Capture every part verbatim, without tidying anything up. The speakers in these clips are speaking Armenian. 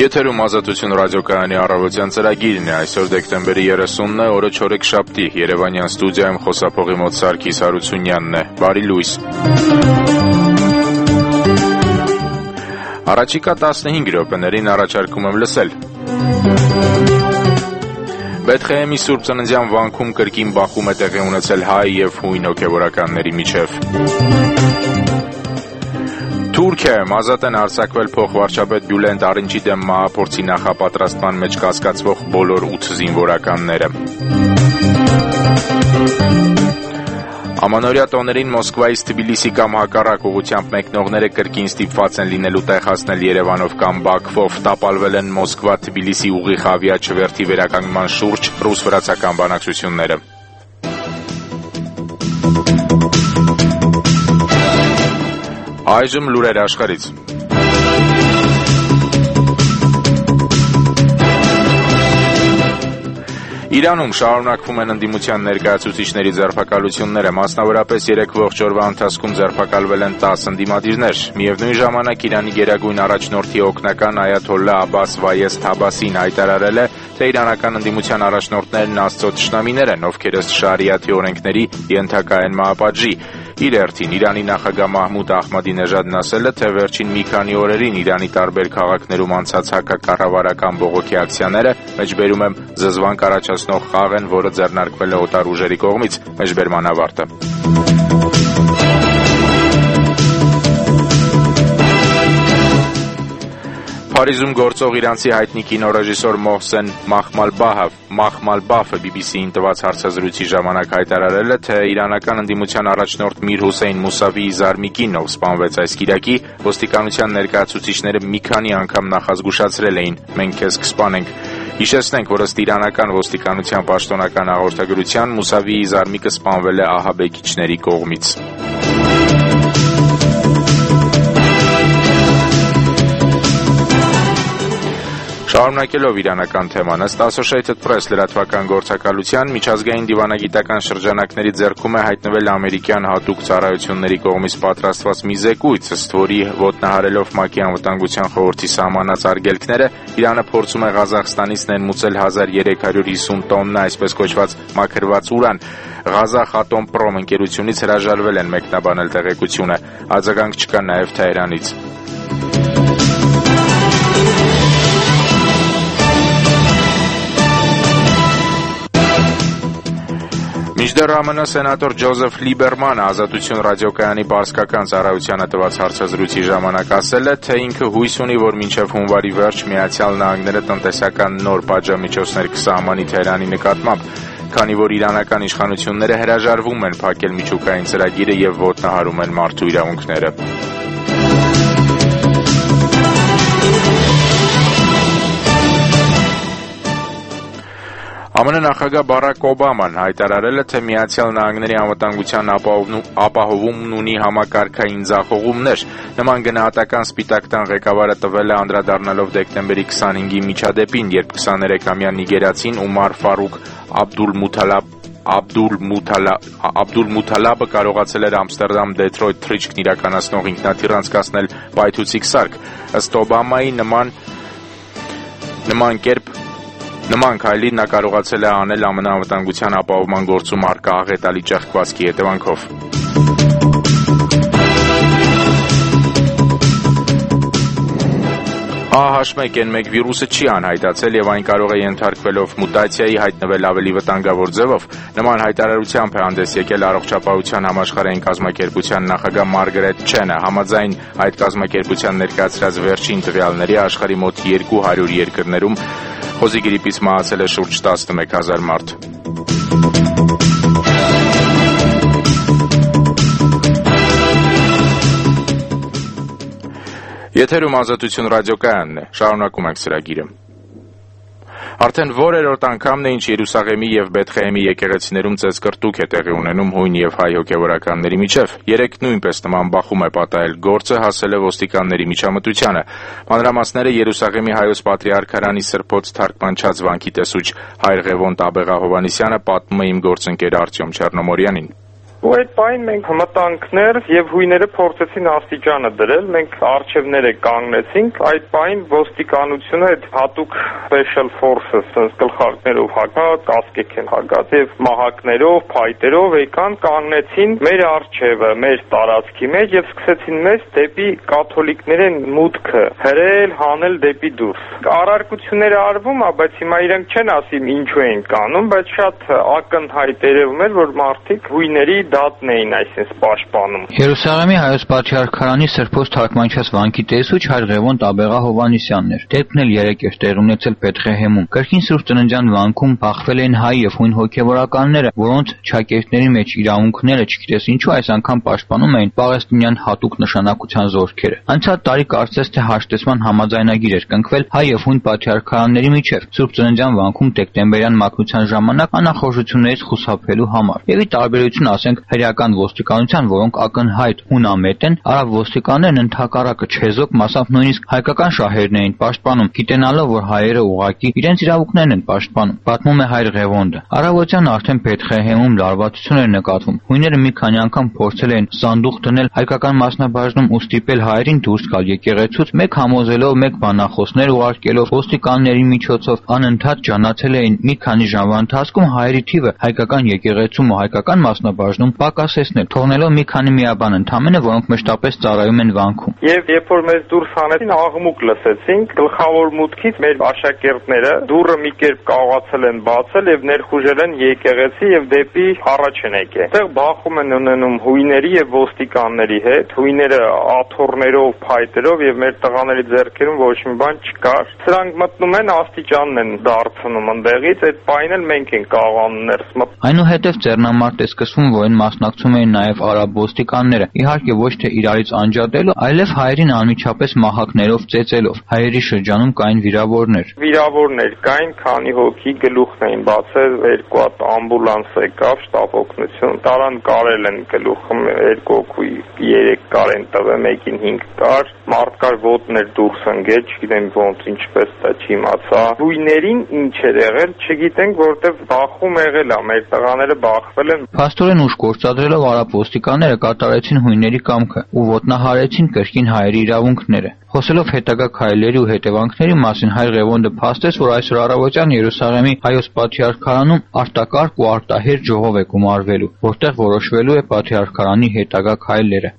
Եթերում ազատություն ռադիոկայանի առավոտյան ծրագիրն է, այսօր դեկտեմբերի երեսունն է, օրը չորեքշաբթի, Երևանյան ստուդիայում խոսափողի մոտ Սարգիս Հարությունյանն է, բարի լույս։ Առաջիկա տասնհինգ րոպեներին առաջարկում եմ լսել։ Բեթխեհեմի Սուրբ Ծննդյան վանքում կրկին բախում է տեղի ունեցել հայ և հույն հոգևորականների միջև։ Թուրքիայում ազատ են արձակվել փոխվարչապետ Բյուլենտ Արինչի դեմ մահափորձի նախապատրաստման մեջ կասկածվող բոլոր ութ զինվորականները։ Ամանորյա տոներին Մոսկվայից Թբիլիսի կամ հակառակ ուղղությամբ մեկնողները կրկին ստիպված են լինելու տեղ հասնել Երևանով կամ Բաքվով, տապալվել են Մոսկվա-Թբիլիսի ուղիղ ավիաչվերթի վերականգնման շուրջ ռուս-վրացական բանակցությունները։ Այժմ լուրեր աշխարհից։ Իրանում շարունակվում են ընդդիմության ներկայացուցիչների ձերբակալությունները, մասնավորապես երեք ողջ օրվա ընթացքում ձերբակալվել են տասը ընդդիմադիրներ։ Միևնույն ժամանակ Իրանի գերագույն առաջնորդի օգնական Այաթոլլա Աբբաս Վայես Թաբասին հայտարարել է, թե իրանական ընդդիմության առաջնորդներն Աստծո թշնամիներ են, ովքեր ըստ շարիաթի օրենքների ենթակա են մահապատժի։ Իր հերթին Իրանի նախագահ Մահմուդ Ահմադինեժադն ասել է, թե վերջին մի քանի օրերին Իրանի տարբեր քաղաքներում անցած հակակառավարական բողոքի ակցիաները, մեջբերում եմ զզվանք առաջացնող խաղ են, որը ձեռնարկվել է օտար ուժերի կողմից, մեջբերման ավարտը։ Փարիզում գործող իրանցի հայտնի կինոռեժիսոր Մոհսեն Մախմալբաֆը բի բի սիին տված հարցազրույցի ժամանակ հայտարարել է, թե իրանական ընդդիմության առաջնորդ Միր Հուսեյն Մուսավիի զարմիկին, ով սպանվեց այս կիրակի, ոստիկանության ներկայացուցիչները մի քանի անգամ նախազգուշացրել էին՝ մենք քեզ կսպանենք։ Հիշեցնենք, որ ըստ իրանական ոստիկանության պաշտոնական հաղորդագրության Մուսավիի զարմիկը սպանվել է ահաբեկիչների կողմից։ Շարունակելով իրանական թեման, ըստ Associated Press լրատվական գործակալության, միջազգային դիվանագիտական շրջանակների ձեռքում է հայտնվել ամերիկյան հատուկ ծառայությունների կողմից պատրաստված մի զեկույց, ըստ որի ոտնահարելով ՄԱԿ-ի անվտանգության խորհրդի սահմանած արգելքները, Իրանը փորձում է Ղազախստանից ներմուծել հազար երեք հարյուր հիսուն տոննա այսպես կոչված մաքրված ուրան։ Ղազախ Ատոմպրոմ ընկերությունից հրաժարվել են մեկնաբանել տեղեկությունը, արձագանք չկա նաև Թեհրանից։ Մինչդեռ ԱՄՆ սենատոր Ջոզեֆ Լիբերմանը Ազատություն ռադիոկայանի պարսկական ծառայությանը տված հարցազրույցի ժամանակ ասել է, թե ինքը հույս ունի, որ մինչև հունվարի վերջ Միացյալ Նահանգները տնտեսական նոր պատժամիջոցներ կսահմանի Թեհրանի նկատմամբ, քանի որ իրանական իշխանությունները հրաժարվում են փակել միջուկային ծրագիրը եւ ոտնահարում են մարդու իրավունքները։ ԱՄՆ նախագահ Բարակ Օբաման հայտարարել է, թե Միացյալ Նահանգների անվտանգության ապահովումն ունի համակարգային ձախողումներ։ Նման գնահատական Սպիտակ տան ղեկավարը տվել է անդրադառնալով դեկտեմբերի քսանհինգի միջադեպին, երբ քսաներեքամյա նիգերացին Ումար Ֆարուկ Աբդուլ-Մութալաբը կարողացել էր Ամստերդամ Դեթրոյթ թռիչքն իրականացնող ինքնաթիռ անցկացնել պայթուցիկ սարք։ Ըստ Օբամայի նման նման կերպ Նման քայլի նա կարողացել է անել ԱՄՆ անվտանգության ապահովման գործում առկա աղետալի ճեղքվածքի հետևանքով։ Ա Հ մեկ Էն մեկ վիրուսը չի անհայտացել եւ այն կարող է ենթարկվելով մուտացիայի հայտնվել ավելի վտանգավոր ձևով։ Նման հայտարարությամբ է հանդես եկել Առողջապահության համաշխարհային կազմակերպության նախագահ Մարգարետ Չենը, համաձայն այդ կազմակերպության ներկայացրած վերջին տվյալների աշխարհի մոտ երկու հարյուր երկրներում խոզի գրիպից մահացել է շուրջ տասնմեկ հազար մարդ։ Եթերում Ազատություն ռադիոկայանն է, շարունակում ենք ծրագիրը։ Արդեն որերորդ անգամն է, ինչ Երուսաղեմի եւ Բեթխեհեմի եկեղեցիներում ծեծկռտուք է տեղի ունենում հույն եւ հայ հոգեվորականների միջև։ Երեք նույնպես նման բախում է պատահել, գործը հասել է ոստիկանների միջամտությանը։ Մանրամասները Երուսաղեմի հայոց պատրիարքարանի սրբոց թարգմանչած վանքի տեսուչ հայր Ղևոն Տաբեղա Հովհաննիսյանը պատմում է իմ գործընկեր Արտյոմ Չեռնոմորյանին։ Ու այդ պայն մենք մտանքներ եւ հույները փորձեցին աստիճանը դրել, մենք արխիվները կանգնեցինք, այդ պայն ոստիկանությունը այդ հատուկ special forces sense գլխարկներով հագած, կասկեք են հագած եւ մահակներով, փայտերով եկան կանգնեցին մեր արխիվը, մեր տարածքի մեջ եւ սկսեցին մեզ դեպի կաթոլիկներին մուտքը հրել, հանել դեպի դուրս։ Առարկությունները արվում, բայց հիմա իրենք չեն ասում ինչու են կանում, բայց շատ ակնհայտ երևում էր, որ մարդիկ հույների դատն էին այսպես պաշտպանում։ Երուսաղեմի հայոց պատրիարքարանի Սրբոց թարգմանչած վանքի տեսուչ հայր Ղևոն Տաբեղա Հովհաննիսյանն էր։ Դեպքն էլ երեք էր տեղի ունեցել Բեթղեհեմում։ Կրկին Սուրբ Ծննդյան վանքում բախվել էին հայ եւ հույն հոգեվորականները, որոնց ճակերտների մեջ իրավունքները չգիտես ինչու այս անգամ պաշտպանում էին պաղեստինյան հատուկ նշանակության զորքերը։ Անցած տարի կարծես թե հաշտեցման համաձայնագիր էր կնքվել հայ եւ հույն պատրիարքարանների միջև Սուրբ Ծննդյան վանքում դեկտեմբերյան մաքրության ժամանակ անախորժություններից խուսափելու համար։ Եվ ի տարբերություն ասենք հրեական ոստիկանության, որոնք ակնհայտ հունամետ են, արաբ ոստիկաններն ընդհակառակը չեզոք, մասամբ նույնիսկ հայկական շահերն էին պաշտպանում, գիտենալով, որ հայերը ուղղակի իրենց իրավունքներն են պաշտպանում։ Պատմում է հայր Ղևոնդը։ Առավոտյան արդեն Բեթղեհեմում լարվածություն էր նկատվում։ Հույները մի քանի անգամ փորձել էին սանդուղ դնել հայկական մասնաբաժնում ու ստիպել հայերին դուրս գալ եկեղեցուց, մեկ համոզելով, մեկ բանախոսներ ուղարկելով, ոստիկանների միջոցով անընդհատ ջանացել էին մի քանի ժամվա ընթացքում հայերի թիվը հայկական եկեղեցում ու հայկական մասնաբաժնում պակասեցնել, թողնելով մի քանի միաբան ընդամենը, որոնք մշտապես ծառայում են վանքում։ Եվ երբ որ մեզ դուրս հանեցին, աղմուկ լսեցինք, գլխավոր մուտքից մեր աշակերտները դուռը մի կերպ կարողացել են բացել եւ ներխուժել են եկեղեցի եւ դեպի առաջ են եկել։ Այդտեղ բախում են ունենում հույների եւ ոստիկանների հետ, հույները աթոռներով, փայտերով եւ մեր տղաների ձեռքերում ոչ մի բան չկար։ Սրանք մտնում են աստիճանն են դարձնում ընդեղից, այդ պայն էլ մենք ենք կարողանում ներս մտնել։ Այնուհետև ձեռնամարտ է սկսվում, որին մասնակցում էին նաև արաբ ոստիկանները, իհարկե ոչ թե իրարից անջատելով, այլև հայերին անմիջապես մահակներով ծեծելով։ Հայերի շրջանում կային վիրավորներ։ Վիրավորներ կային, քանի հոգի գլուխն էին բացել, երկու հատ ամբուլանս եկավ, շտապ օգնություն, տարան կարել են գլուխը, երկու հոգի երեք կար են տվել, մեկին հինգ կար, մարդկար ոտներ դուրս ընկել, չգիտեմ ոնց ինչպես դա չիմացա։ Հույներին ինչ էր եղել, չգիտենք, որտեվ բախում եղել է, մեր տղաները բախվել են։ Փաստորեն ուժ գործադրելով արաբ ոստիկանները կատարեցին հույների կամքը ու ոտնահարեցին կրկին հայերի իրավունքները։ Խոսելով հետագա քայլերի ու հետևանքների մասին հայր Ղևոնդը փաստեց, որ այսօր առավոտյան Երուսաղեմի հայոց պատրիարքարանում արտակարգ ու արտահերթ ժողով է գումարվելու, որտեղ որոշվելու է պատրիարքարանի հետագա քայլերը։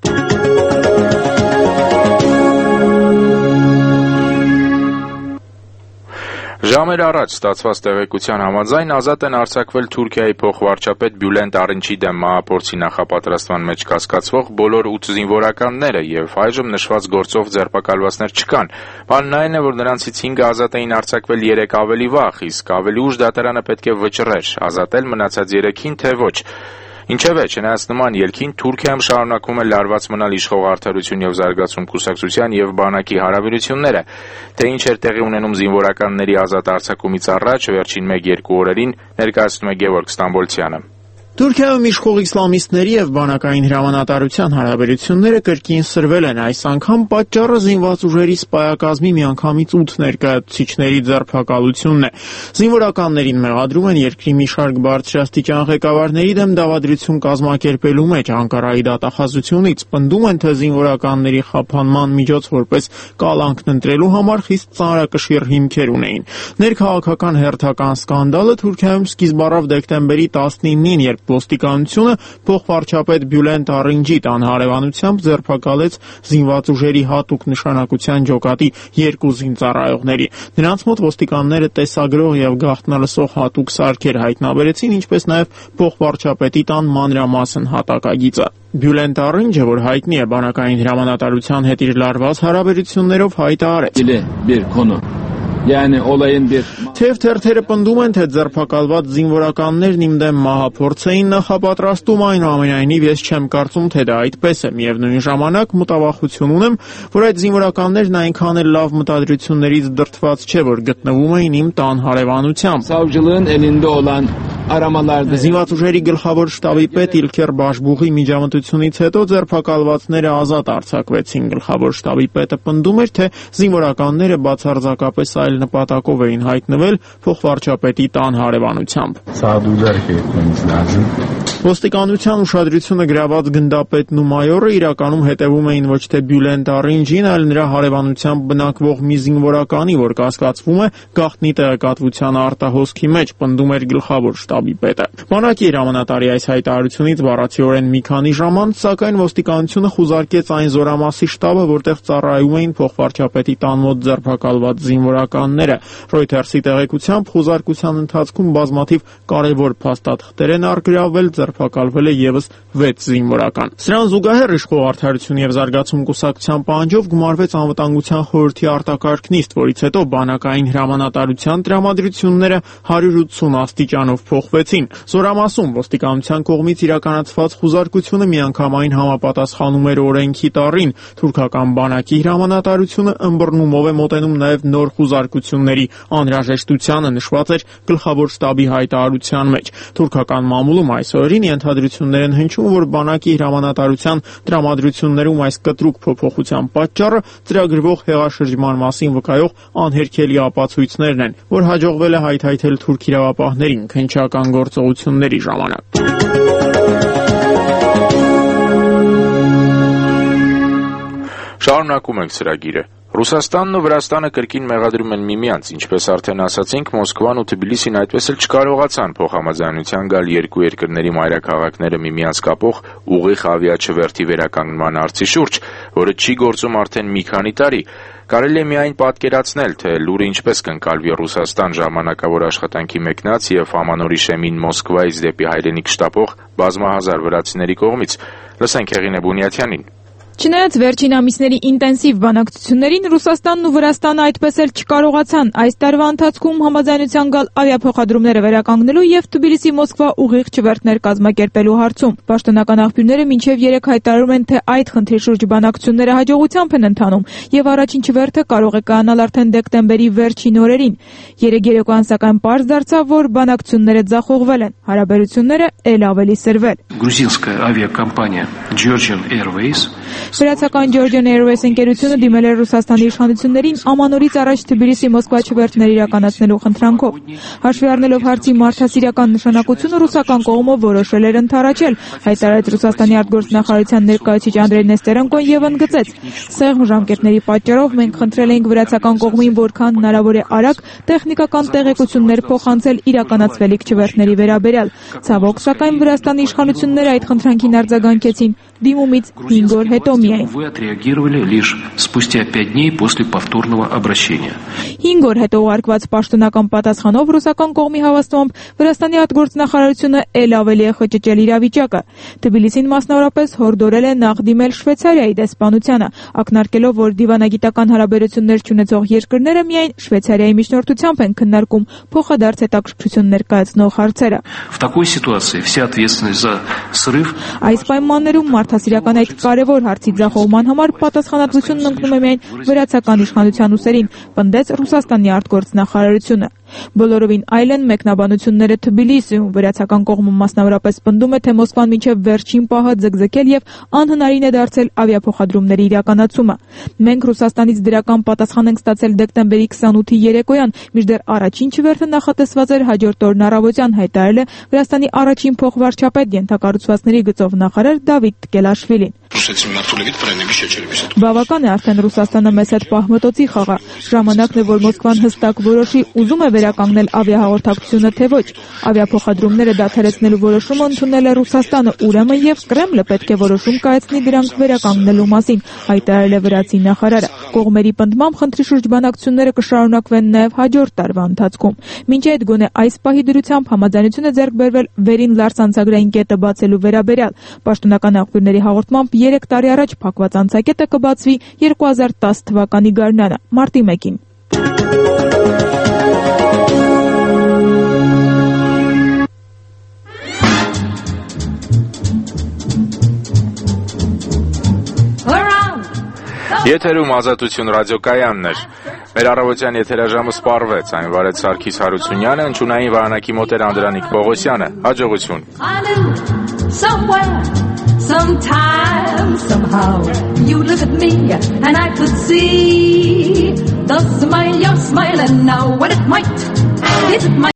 Ժամեր առաջ ստացված տեղեկության համաձայն ազատ են արձակվել Թուրքիայի փոխվարչապետ Բյուլենտ Արինչի դեմ մահափորձի նախապատրաստման մեջ կասկածվող բոլոր ութ զինվորականները եւ այժմ նշված գործով ձերբակալվածներ չկան։ Բանն այն է, որ նրանցից հինգը ազատ էին արձակվել երեք ավելի վաղ, իսկ ավելի ուշ դատարանը պետք է վճռեր ազատել մնացած երեքին, թե ոչ։ Ինչևէ, չնայած նման ելքին, Թուրքիայում շարունակվում է լարված մնալ իշխող Արդարություն եւ զարգացում կուսակցության եւ բանակի հարաբերությունները, թե ինչ էր տեղի ունենում զինվորականների ազատ արձակումից առաջ վերջին մեկ-երկու օրերին, ներկայացնում է Գևորգ Ստամբոլցյանը։ Թուրքիայում իշխող իսլամիստների եւ բանակային հրամանատարության հարաբերությունները կրկին սրվել են, այս անգամ պատճառը զինված ուժերի սպայակազմի միանգամից ութ ներկայացուցիչների ձերբակալությունն է։ Զինվորականներին մեղադրում են երկրի մի շարք բարձրաստիճան ղեկավարների դեմ դավադրություն կազմակերպելու մեջ Անկարայի դատախազությունից, պնդում են, թե զինվորականների խափանման միջոց որպես կալանքն ընտրելու համար խիստ ծանրակշիռ հիմքեր ունեին։ Ներքաղաքական հերթական սկանդալը Թուրքիայում սկիզբ առավ դեկտեմբերի տասնինին, երբ ոստիկանությունը փոխվարչապետ Բյուլենտ Արինչի տան հարևանությամբ ձերբակալեց զինված ուժերի հատուկ նշանակության ջոկատի երկու զինծառայողների։ Նրանց մոտ ոստիկանները տեսագրող եւ գաղտնալսող հատուկ սարքեր հայտնաբերեցին, ինչպես նաեւ փոխվարչապետի տան մանրամասն հատակագիծը։ Բյուլենտ Արինչը, որ հայտնի է բանակային հրամանատարության հետ իր լարված հարաբերություններով, հայտարարեց. Թեև թերթերը պնդում են, թե ձերբակալված զինվորականներն իմ դեմ մահափորձ էին նախապատրաստում, այնուամենայնիվ ես չեմ կարծում, թե դա այդպես է։ Միևնույն ժամանակ մտավախություն ունեմ, որ այդ զինվորականներն այնքան էլ լավ մտադրություններից դրդված չէ, որ գտնվում էին իմ տան հարևանությամբ։ Զինված ուժերի գլխավոր շտաբի պետ Իլքեր Բաշբուղի միջամտությունից հետո ձերբակալվածները ազատ արձակվեցին։ Գլխավոր շտաբի պետը պնդում էր, թե զինվորականները բացարձակապես այլ նպատակով էին հայտնվել փոխվարչապետի տան հարևանությամբ։ Ոստիկանության ուշադրությունը գրաված գնդապետն ու մայորը իրականում հետևում էին ոչ թե Բյուլեն Դարինջին, այլ նրա հարևանությամբ բնակվող մի զինվորականի, որ կասկածվում է գաղտնի տեղեկատվության արտահոսքի մեջ, պնդում էր գլխավոր շտաբի պետը։ Բանակի հրամանատարի այս հայտարարությունից բառացիորեն մի քանի ժամ անց, սակայն ոստիկանությունը խուզարկեց այն զորամասի շտաբը, որտեղ ծառայում էին փոխվարչապետի տան մոտ ձերբակալված զինվորականները։ Reuters-ի տեղեկությամբ խուզարկության ընթացքում բազմաթիվ կարևոր փաստաթղթեր են առգրավվել, ձերբակալվել է ևս վեց զինվորական։ Սրան զուգահեռ իշխող Արդարություն եւ զարգացում կուսակցության պահանջով գումարվեց անվտանգության խորհրդի արտակարգ նիստ, որից հետո բանակային հրամանատարության տրամադրությունները հարյուր ութսուն աստիճանով փոխվեցին։ Զորամասում ոստիկանության կողմից իրականացված խուզարկությունը միանգամայն համապատասխանում էր օրենքի տառին։ Թուրքական բանակի հրամանատարությունը ըմբռնումով է մոտենում նաև նոր խուզարկությունների անհրաժեշտությանը, նշված էր գլխավոր շտաբի հայտարարության մեջ։ Թուրքական մամուլում այս օրերին ենթադրություններ են հնչում, որ բանակի հրամանատարության տրամադրություններում այս կտրուկ փոփոխության պատճառը ծրագրվող հեղաշրջման մասին վկայող անհերքելի ապացույցներն են, որ հաջողվել է հայթայթել թուրք իրավապահներին քննչական գործողությունների ժամանակ։ Շարունակում ենք ծրագիրը։ Ռուսաստանն ու Վրաստանը կրկին մեղադրում են միմյանց, ինչպես արդեն ասացինք, Մոսկվան ու Թբիլիսին այդպես էլ չկարողացան փոխհամաձայնության գալ երկու երկրների մայրաքաղաքները միմյանց կապող ուղիղ ավիաչվերթի վերականգնման հարցի շուրջ, որը չի գործում արդեն մի քանի տարի։ Կարելի է միայն պատկերացնել, թե լուրը ինչպես կընկալվի Ռուսաստան ժամանակավոր աշխատանքի մեկնած եւ ամանորի շեմին Մոսկվայից դեպի հայրենիք շտապող բազմահազար վրացիների կողմից։ Լսենք Հեղինե Բունյաթյանին։ Չնայած վերջին ամիսների ինտենսիվ բանակցություններին Ռուսաստանն ու Վրաստանը այդպես էլ չկարողացան այս տարվա ընթացքում համաձայնության գալ ավիափոխադրումները վերականգնելու եւ Թբիլիսի-Մոսկվա ուղիղ չվերթներ կազմակերպելու հարցում։ Պաշտոնական աղբյուրները մինչեւ երեք հայտարարում են, թե այդ խնդրի շուրջ բանակցությունները հաջողությամբ են ընթանում եւ առաջին չվերթը կարող է կայանալ արդեն դեկտեմբերի վերջին օրերին։ Երեք երեկոյան սակայն պարզ դարձավ, որ բանակցությունները ձախողվել են, հարաբերությունները ել ավելի սրվել։ Грузинская авиакомпания Georgian Airways Վրացական Georgian Airways ընկերությունը դիմել էր Ռուսաստանի իշխանություններին ամանորից առաջ Թբիլիսի-Մոսկվա չվերթներ իրականացնելու խնդրանքով։ Հաշվի առնելով հարցի մարդասիրական նշանակությունը, ռուսական կողմը որոշել էր ընդառաջել, հայտարարեց Ռուսաստանի արտգործնախարարության ներկայացուցիչ Անդրեյ Նեստերենկոն եւ ընդգծեց. «Սեղմ ժամկետների պատճառով մենք խնդրել ենք վրացական կողմին որքան հնարավոր է արագ տեխնիկական տեղեկություններ փոխանցել իրականացվելիք չվերթների վերաբերյալ։ Ցավոք, սակայն Վրաստանի իշխանությունները այդ խնդրանքին արձագանքեցին դիմումից հինգ օր հետո միայն»։ Вы отреагировали лишь спустя пять дней после повторного обращения. հինգ օր հետո ուղարկված պաշտոնական պատասխանով ռուսական կողմի հավաստմամբ Վրաստանի արտգործնախարարությունը ել ավելի է խճճել իրավիճակը։ Թբիլիսին մասնավորապես հորդորել է նախ դիմել Շվեյցարիայի դեսպանությանը, ակնարկելով, որ դիվանագիտական հարաբերություններ չունեցող երկրները միայն Շվեյցարիայի միջնորդությամբ են քննարկում փոխադարձ հետաքրքրություն ներկայացնող հարցերը։ В такой ситуации вся ответственность за срыв Այս պայմաններում մարդասիրական այդ կարևոր հարցի ձախողման համար պատասխանատվությունն ընկնում է միայն վրացական իշխանության ուսերին, պնդեց Ռուսաստանի արտգործնախարարությունը։ Բոլորովին այլ են մեկնաբանությունները Թբիլիսիում։ Վրացական կողմը մասնավորապես պնդում է, թե Մոսկվան մինչև վերջին պահը ձգձգել եւ անհնարին է դարձել ավիափոխադրումների իրականացումը։ Մենք Ռուսաստանից դրական պատասխան ենք ստացել դեկտեմբերի քսանութի երեկոյան, մինչդեռ առաջին չվերթը նախատեսված էր հաջորդ օրն առավոտյան, հայտարարել է Վրաստանի առաջին փոխվարչապետ ենթակառուցվածքների գծով նախարար Դավիթ Տկելաշվիլին։ Բավական է արդեն Ռուսաստանը մեզ հետ պահմտոցի խաղա։ Ժամանակն է, որ Մոսկվան հստակ որոշի ուզում է վերականգնել ավիահաղորդակցությունը, թե ոչ։ Ավիափոխադրումները դադարեցնելու որոշումը ընդունել է Ռուսաստանը, ուրեմն եւ Կրեմլը պետք է որոշում կայացնի դրանք վերականգնելու մասին, հայտարարել է վրացի նախարարը։ Կողմերի պնդմամբ խնդրի շուրջ բանակցությունները կշարունակվեն նաեւ հաջորդ տարվա ընթացքում։ Մինչ այդ գոնե այս պահի դրությամբ համաձայնություն է ձեռք բերվել վերին լարսանցագրային կետը բացելու վերաբերյալ։ Պաշտոնական աղբյուրների հաղորդմամբ երեք տարի առաջ փակված անցակետը կբացվի երկու հազար տասը թվականի գարնանը, մարտի մեկին։ Եթերում Ազատություն ռադիոկայանն էր։ Մեր առավոտյան եթերաժամը սպառվեց, այն վարեց Սարգիս Հարությունյանը, հնչյունային վահանակի մոտ էր Անդրանիկ Պողոսյանը։ Հաջողություն։ Sometime, somehow, you look at me and I could see the smile you're smiling now. What it might, it might.